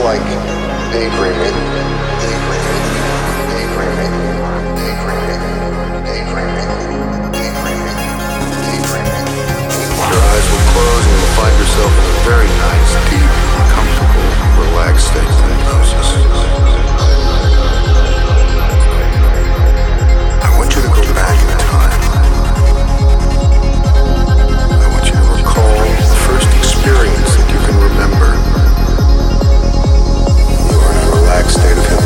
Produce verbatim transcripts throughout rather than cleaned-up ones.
like daydreaming, daydreaming, daydreaming, daydreaming, daydreaming, daydreaming, daydreaming. Your eyes will close and you'll find yourself in a very nice, deep, comfortable, relaxed state of hypnosis. I want you to go back in time. I want you to recall the first experience that you can remember. You are in a relaxed state of hypnosis.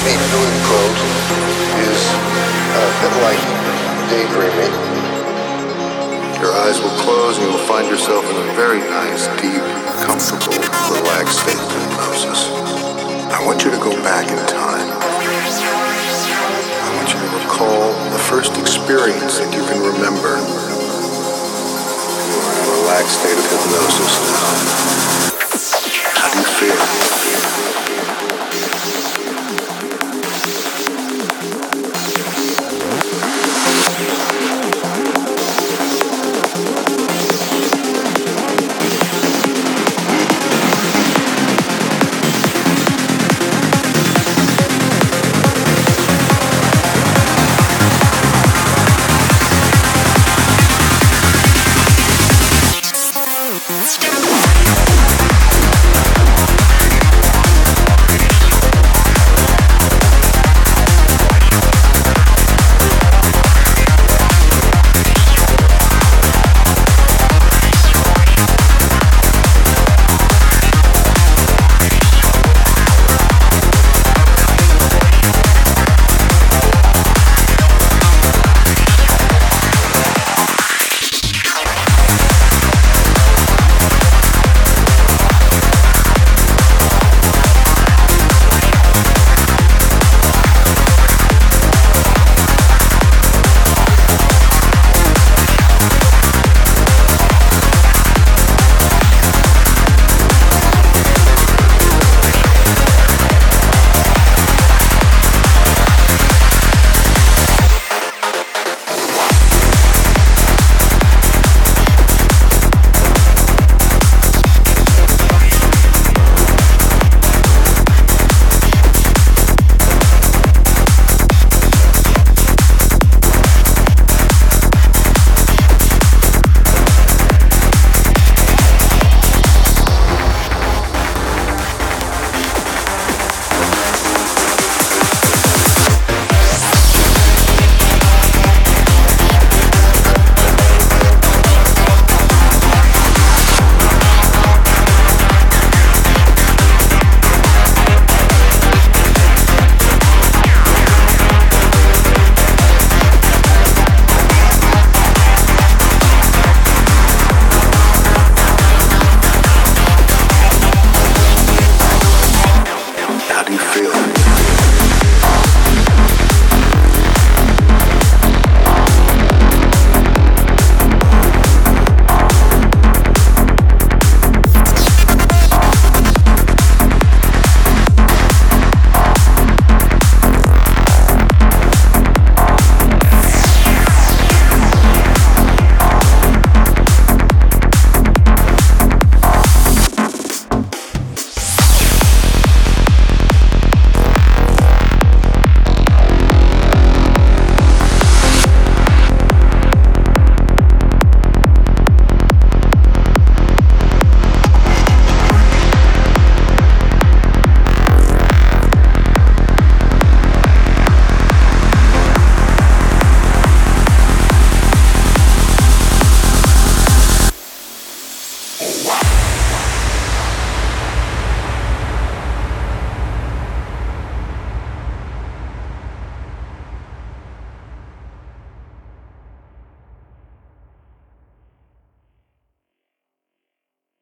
me feeling closed is a bit like daydreaming. Your eyes will close and you'll find yourself in a very nice, deep, comfortable, relaxed state of hypnosis. I want you to go back in time. I want you to recall the first experience that you can remember. You're in a relaxed state of hypnosis now.